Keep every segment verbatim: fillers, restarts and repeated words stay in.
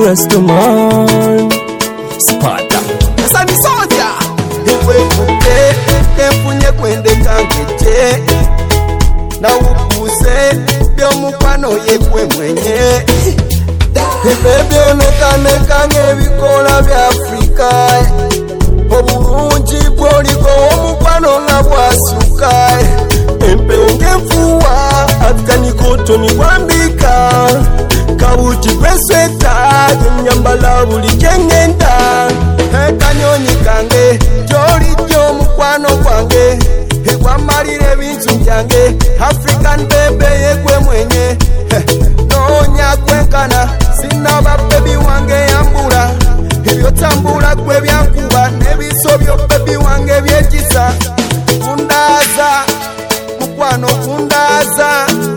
Rastaman Sparta Sani soja Ewe kuke Kempunye kwende kangete Na upuse Bio mupano yekwe mwenye Ebebe onekane kange bikola bya Afrika Obulungi bwoliko omupano nga bwasuka Empewo ng'enfuuwa Afgani kotoni bwambika Kabuti bwesweta Nyambala buli kyengenda Ekanyonyi kange Gy'olijjo omukwano gwange Egwammalira ebintu byange African bebe yegwe mwenye Noonya kwenkana Sinaba bebi wange yambula Ebyo tambula gwe byankuba Nebiso byo bebi wange byekisa Kundaza Mukwano kundaza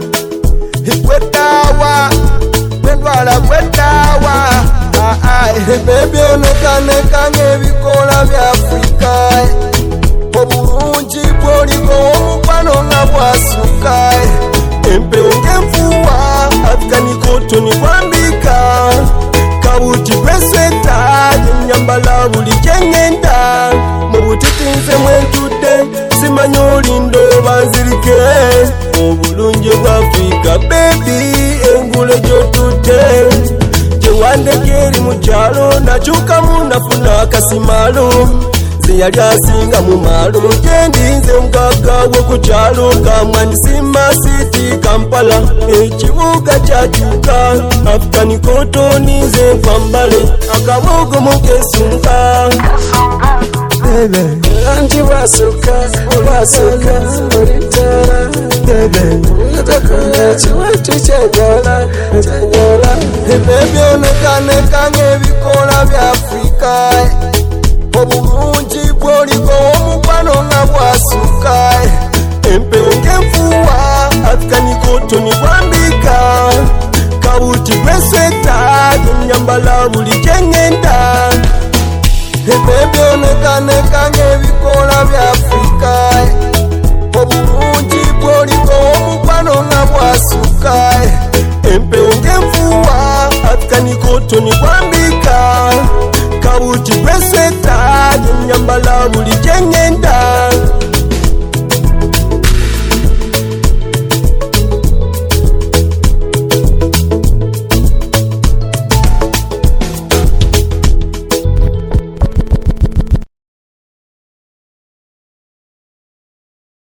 Kwetawa Kwendwala kwetawa Bebi onekane kange bikola bya Afrika Obulungi bwoliko omukwano nga bwasuka Empewo ng'enfuuwa Afgani kotoni bwambika Kabuti bwesweta Nyambala buli kyengenda Mu butiti nze mwentudde Simanyi olindo banzirike Obulungi bwa Afrika baby Engule gy'otudde Gyewandeke eri mu kyalo Nakyukamu nafuna akasimalo Yali asinga mu malo Gendi nze mugagga w'oku kyalo Kamwani Simba City Kampala Ekibuga kyakyuka Afgani kotoni nze nkwambale Akabogo mukesunka Bebe Anti bwasuka Bwasuka Olitara Bebe Natakunda Chiwatu Chenyola Chenyola Bebe onekane kange bikola bya Afrika Obulungi bwoliko omukwano nga bwasuka Empewo ng'enfuuwa Afgani kotoni bwambika Kabuti bwesweta Nyambala buli kyengenda Ebebe onekane kange bikola bya Afrika Obulungi bwoliko omukwano nga bwasuka Empewo ng'enfuuwa Afgani kotoni bwambika Kabuti bwesweta Nyambala buli